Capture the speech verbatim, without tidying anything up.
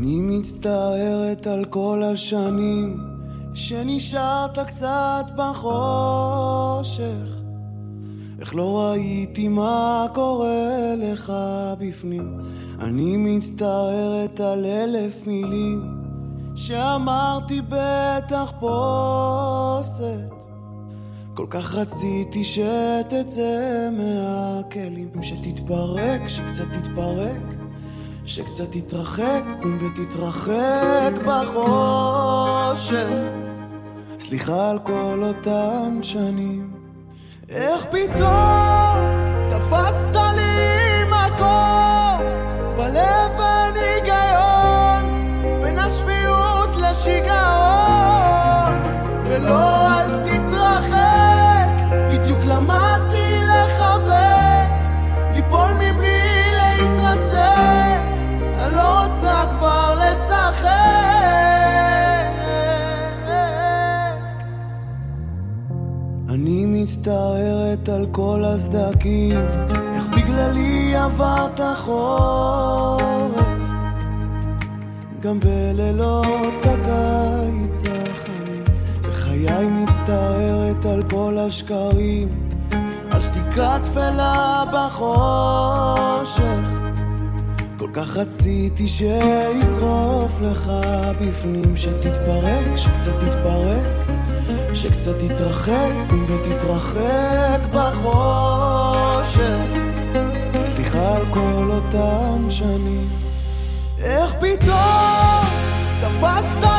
אני מצטערת על כל השנים שנשארת קצת בחושך, איך לא ראיתי מה קורה לך בפנים. אני מצטערת על אלף מילים שאמרתי בטח פוסט, כל כך רציתי שתצא מהכלים, שתתפרק, שקצת תתפרק, שקצת תתרחק ותתרחק בחושך. סליחה על כל אותן שנים, איך פתאום תפסת לי מקום בלב הניגיון, בין השפיות לשיגעון, ולא אל תתרחק, בדיוק למדתי לחבק, ליפול מבלי להתרסק, אני לא רוצה כבר לשחק. אני מצטערת על כל הסדקים, איך בגללי עברת חורף, גם בלילות הקיץ החמים. בחיי מצטערת על כל השקרים, השתיקה תפלה בחושך, כל כך רציתי שישרוף לך בפנים, שתתפרק, שקצת תתפרק, שקצת תתרחק ותתרחק בחושך. סליחה על כל אותם שנים, איך פתאום תפסת